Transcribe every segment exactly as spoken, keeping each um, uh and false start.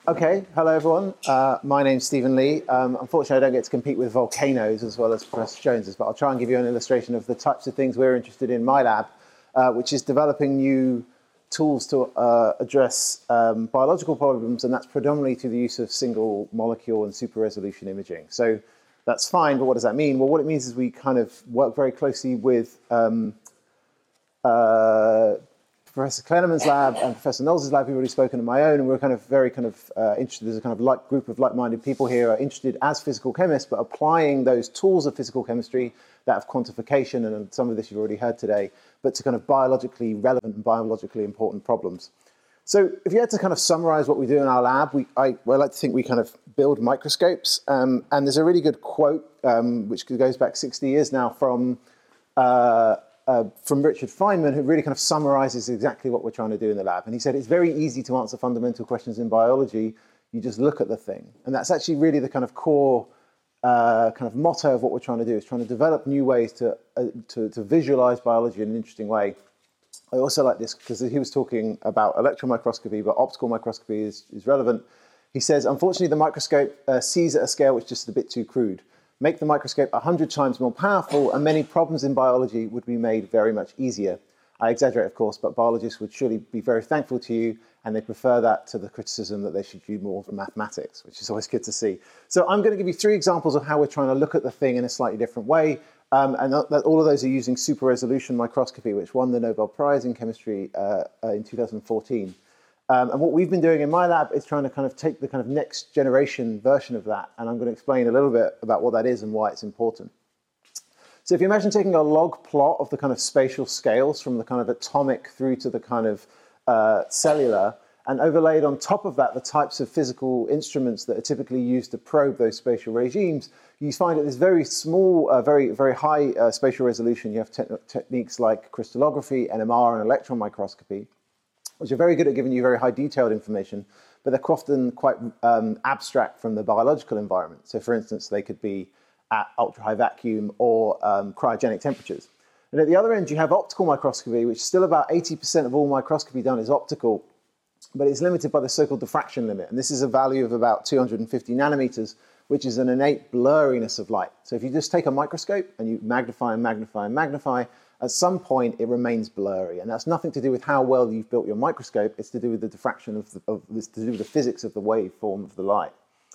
Okay, hello everyone. Uh, my name's Stephen Lee. Um, unfortunately, I don't get to compete with volcanoes as well as Professor Jones's, but I'll try and give you an illustration of the types of things we're interested in in my lab, uh, which is developing new tools to uh, address um, biological problems, and that's predominantly through the use of single molecule and super resolution imaging. So that's fine, but what does that mean? Well, what it means is we kind of work very closely with um, uh, Professor Kleinerman's lab and Professor Knowles' lab. We've already spoken of my own, and we're kind of very kind of uh, interested. There's a kind of like group of like-minded people here are interested as physical chemists, but applying those tools of physical chemistry, that of quantification, and some of this you've already heard today, but to kind of biologically relevant and biologically important problems. So if you had to kind of summarize what we do in our lab, we, I, well, I like to think we kind of build microscopes. Um, and there's a really good quote, um, which goes back sixty years now from uh, Uh, from Richard Feynman, who really kind of summarizes exactly what we're trying to do in the lab. And he said, it's very easy to answer fundamental questions in biology. You just look at the thing. And that's actually really the kind of core uh, kind of motto of what we're trying to do, is trying to develop new ways to, uh, to, to visualize biology in an interesting way. I also like this because he was talking about electron microscopy, but optical microscopy is, is relevant. He says, unfortunately, the microscope uh, sees at a scale which is just a bit too crude. Make the microscope one hundred times more powerful, and many problems in biology would be made very much easier. I exaggerate, of course, but biologists would surely be very thankful to you, and they prefer that to the criticism that they should do more of mathematics, which is always good to see. So I'm going to give you three examples of how we're trying to look at the thing in a slightly different way, um, and that, all of those are using super resolution microscopy, which won the Nobel Prize in Chemistry uh, uh, in two thousand fourteen. Um, and what we've been doing in my lab is trying to kind of take the kind of next generation version of that. And I'm going to explain a little bit about what that is and why it's important. So if you imagine taking a log plot of the kind of spatial scales from the kind of atomic through to the kind of uh, cellular, and overlaid on top of that the types of physical instruments that are typically used to probe those spatial regimes, you find at this very small, uh, very, very high uh, spatial resolution, you have te techniques like crystallography, N M R, and electron microscopy, which are very good at giving you very high detailed information, but they're often quite um, abstract from the biological environment. So for instance, they could be at ultra high vacuum or um, cryogenic temperatures. And at the other end, you have optical microscopy, which still about eighty percent of all microscopy done is optical, but it's limited by the so-called diffraction limit. And this is a value of about two hundred fifty nanometers, which is an innate blurriness of light. So if you just take a microscope and you magnify and magnify and magnify, at some point it remains blurry. And that's nothing to do with how well you've built your microscope, it's to do with the diffraction of, the, of it's to do with the physics of the waveform of the light.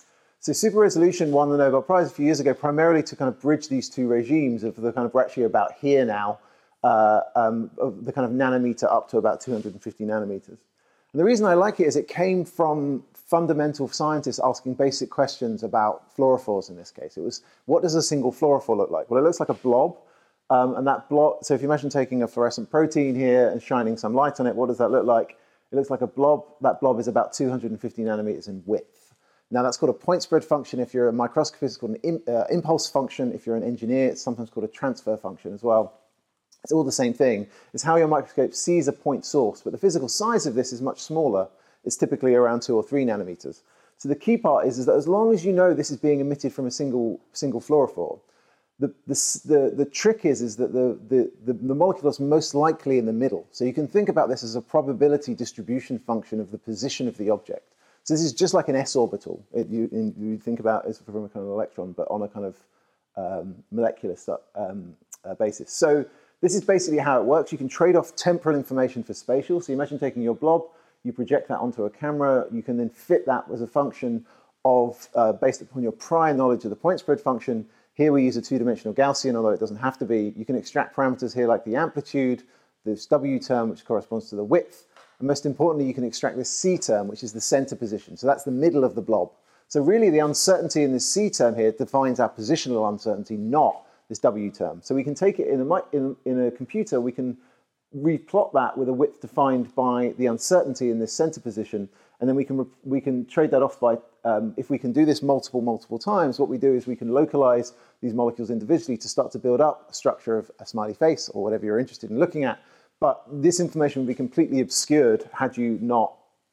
So super resolution won the Nobel Prize a few years ago, primarily to kind of bridge these two regimes of the kind of, we're actually about here now, uh, um, of the kind of nanometer up to about two hundred fifty nanometers. And the reason I like it is it came from fundamental scientists asking basic questions about fluorophores in this case. It was, what does a single fluorophore look like? Well, it looks like a blob. Um, and that blob, so if you imagine taking a fluorescent protein here and shining some light on it, what does that look like? It looks like a blob. That blob is about two hundred fifty nanometers in width. Now that's called a point spread function. If you're a microscopist, it's called an im, uh, impulse function. If you're an engineer, it's sometimes called a transfer function as well. It's all the same thing. It's how your microscope sees a point source, but the physical size of this is much smaller. It's typically around two or three nanometers. So the key part is, is that as long as you know this is being emitted from a single, single fluorophore, The, the, the, the trick is, is that the, the, the, the molecule is most likely in the middle. So you can think about this as a probability distribution function of the position of the object. So this is just like an s orbital. It, you, in, you think about it from a kind of electron, but on a kind of um, molecular um, uh, basis. So this is basically how it works. You can trade off temporal information for spatial. So you imagine taking your blob, you project that onto a camera, you can then fit that as a function of, uh, based upon your prior knowledge of the point spread function. Here we use a two-dimensional Gaussian, although it doesn't have to be. You can extract parameters here like the amplitude, this W term, which corresponds to the width, and most importantly, you can extract this C term, which is the center position. So that's the middle of the blob. So really the uncertainty in this C term here defines our positional uncertainty, not this W term. So we can take it in a, in, in a computer, we can replot that with a width defined by the uncertainty in this center position, and then we can, we can trade that off by, um, if we can do this multiple, multiple times, what we do is we can localize these molecules individually to start to build up a structure of a smiley face or whatever you're interested in looking at. But this information would be completely obscured had you not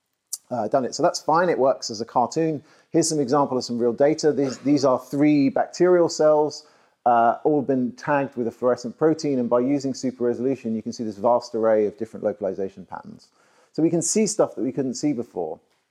uh, done it. So that's fine, it works as a cartoon. Here's some example of some real data. These, these are three bacterial cells, uh, all been tagged with a fluorescent protein, and by using super resolution, you can see this vast array of different localization patterns. So we can see stuff that we couldn't see before.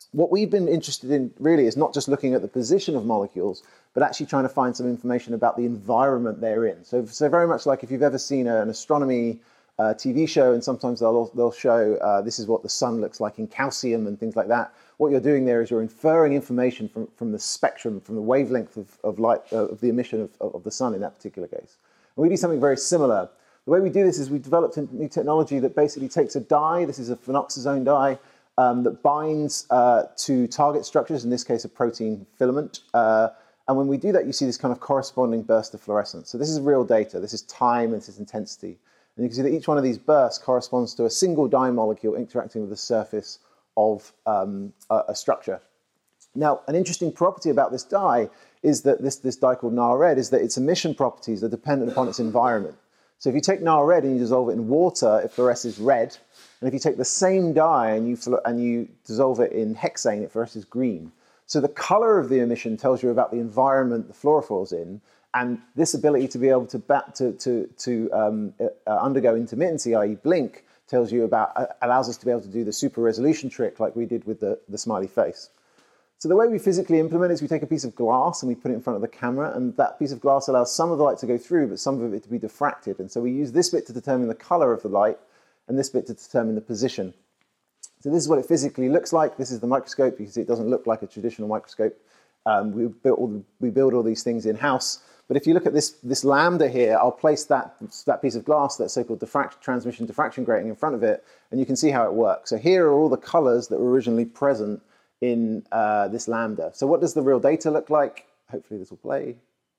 What we've been interested in really is not just looking at the position of molecules, but actually trying to find some information about the environment they're in. So, so very much like if you've ever seen an astronomy uh, T V show, and sometimes they'll, they'll show uh, this is what the sun looks like in calcium and things like that. What you're doing there is you're inferring information from, from the spectrum, from the wavelength of, of light, uh, of the emission of, of the sun in that particular case. And we do something very similar. The way we do this is we developed a new technology that basically takes a dye, this is a phenoxazone dye, um, that binds uh, to target structures, in this case a protein filament. Uh, and when we do that, you see this kind of corresponding burst of fluorescence. So this is real data, this is time, and this is intensity. And you can see that each one of these bursts corresponds to a single dye molecule interacting with the surface of um, a, a structure. Now, an interesting property about this dye is that this, this dye called N A R red is that its emission properties are dependent upon its environment. So if you take N A R red and you dissolve it in water, it fluoresces red. And if you take the same dye and you, and you dissolve it in hexane, it fluoresces green. So the color of the emission tells you about the environment the fluorophore is in, and this ability to be able to, bat, to, to, to um, uh, undergo intermittency, that is blink, tells you about, uh, allows us to be able to do the super resolution trick like we did with the, the smiley face. So the way we physically implement it is we take a piece of glass and we put it in front of the camera, and that piece of glass allows some of the light to go through, but some of it to be diffracted. And so we use this bit to determine the color of the light, and this bit to determine the position. So this is what it physically looks like. This is the microscope. You can see it doesn't look like a traditional microscope. Um, we, built all the, we build all these things in-house. But if you look at this, this lambda here, I'll place that, that piece of glass, that so-called diffract, transmission diffraction grating in front of it, and you can see how it works. So here are all the colors that were originally present in uh, this lambda. So what does the real data look like? Hopefully this will play.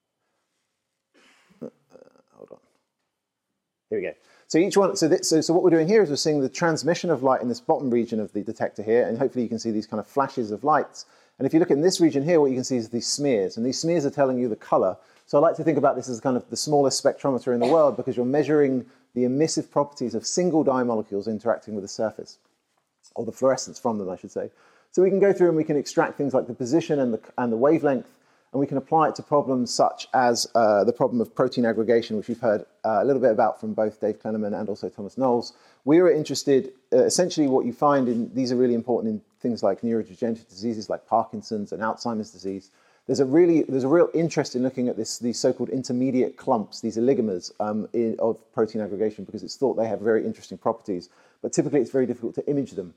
Uh, hold on. Here we go. So each one, so, this, so, so what we're doing here is we're seeing the transmission of light in this bottom region of the detector here, and hopefully you can see these kind of flashes of lights. And if you look in this region here, what you can see is these smears, and these smears are telling you the color. So I like to think about this as kind of the smallest spectrometer in the world, because you're measuring the emissive properties of single dye molecules interacting with the surface, or the fluorescence from them, I should say. So we can go through and we can extract things like the position and the, and the wavelength, and we can apply it to problems such as uh, the problem of protein aggregation, which we've heard uh, a little bit about from both Dave Kleinerman and also Thomas Knowles. We were interested, uh, essentially what you find in, these are really important in things like neurodegenerative diseases like Parkinson's and Alzheimer's disease. There's a really, there's a real interest in looking at this, these so-called intermediate clumps, these oligomers um, in, of protein aggregation, because it's thought they have very interesting properties, but typically it's very difficult to image them.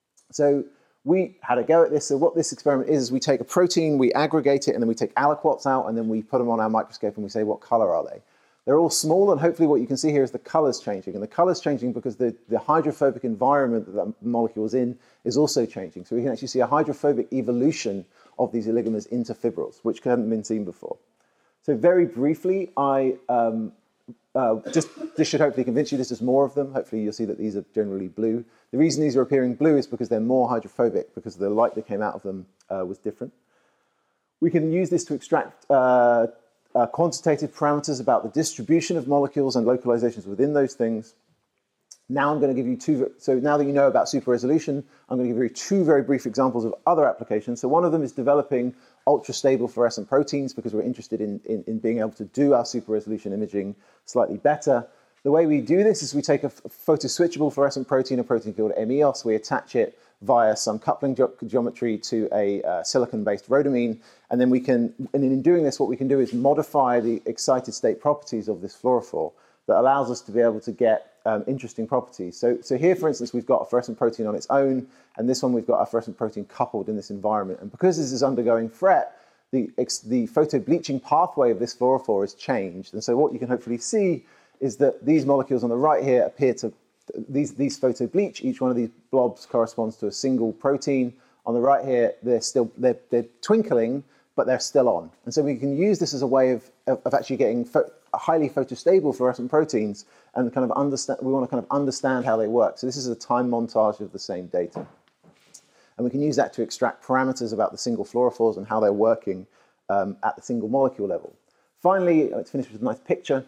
So we had a go at this. So what this experiment is, is we take a protein, we aggregate it, and then we take aliquots out, and then we put them on our microscope and we say, what color are they? They're all small, and hopefully what you can see here is the colors changing. And the colors changing because the, the hydrophobic environment that that molecule is in is also changing. So we can actually see a hydrophobic evolution of these oligomers into fibrils, which hadn't been seen before. So very briefly, I um, uh, just, this should hopefully convince you this is more of them. Hopefully you'll see that these are generally blue. The reason these are appearing blue is because they're more hydrophobic, because the light that came out of them uh, was different. We can use this to extract uh, uh, quantitative parameters about the distribution of molecules and localizations within those things. Now I'm going to give you two, so now that you know about super resolution, I'm going to give you two very brief examples of other applications. So one of them is developing ultra-stable fluorescent proteins, because we're interested in, in, in being able to do our super resolution imaging slightly better. The way we do this is we take a photoswitchable fluorescent protein, a protein called M E O S, we attach it via some coupling ge geometry to a uh, silicon-based rhodamine, and then we can, and in doing this, what we can do is modify the excited state properties of this fluorophore that allows us to be able to get um, interesting properties. So, so here, for instance, we've got a fluorescent protein on its own, and this one we've got a fluorescent protein coupled in this environment. And because this is undergoing fret, the, the photo-bleaching pathway of this fluorophore is changed. And so what you can hopefully see is that these molecules on the right here appear to, these, these photo-bleach, each one of these blobs corresponds to a single protein. On the right here, they're still, they're, they're twinkling, but they're still on. And so we can use this as a way of, of, of actually getting highly photostable fluorescent proteins, and kind of understand, we want to kind of understand how they work. So this is a time montage of the same data. And we can use that to extract parameters about the single fluorophores and how they're working um, at the single molecule level. Finally, let's finish with a nice picture.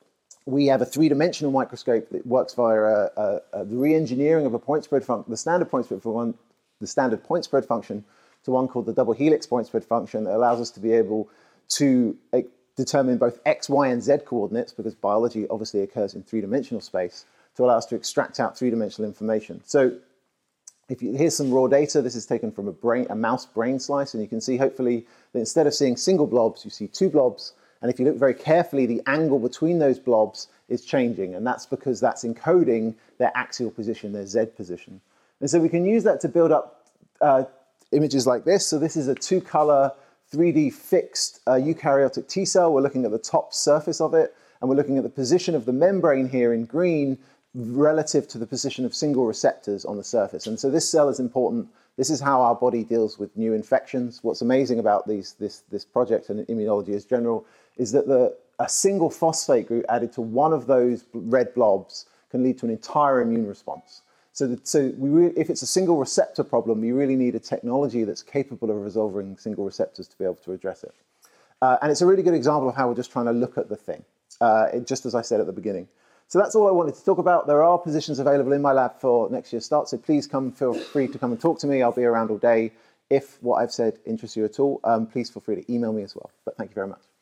We have a three-dimensional microscope that works via uh, uh, uh, the re-engineering of a point spread function, the standard point spread for one, the standard point spread function, to one called the double helix point spread function that allows us to be able to uh, determine both x, y, and z coordinates, because biology obviously occurs in three-dimensional space, to allow us to extract out three-dimensional information. So If you, here's some raw data. This is taken from a brain, a mouse brain slice, and you can see hopefully that instead of seeing single blobs, you see two blobs. And if you look very carefully, the angle between those blobs is changing, and that's because that's encoding their axial position, their Z position. And so we can use that to build up uh, images like this. So this is a two-color, three D fixed uh, eukaryotic T cell. We're looking at the top surface of it, and we're looking at the position of the membrane here in green relative to the position of single receptors on the surface. And so this cell is important. This is how our body deals with new infections. What's amazing about these, this, this project and immunology as general is that the, a single phosphate group added to one of those red blobs can lead to an entire immune response. So, that, so we re if it's a single receptor problem, we really need a technology that's capable of resolving single receptors to be able to address it. Uh, and it's a really good example of how we're just trying to look at the thing, uh, it, just as I said at the beginning. So that's all I wanted to talk about. There are positions available in my lab for next year's start, so please come, feel free to come and talk to me. I'll be around all day. If what I've said interests you at all, um, please feel free to email me as well. But thank you very much.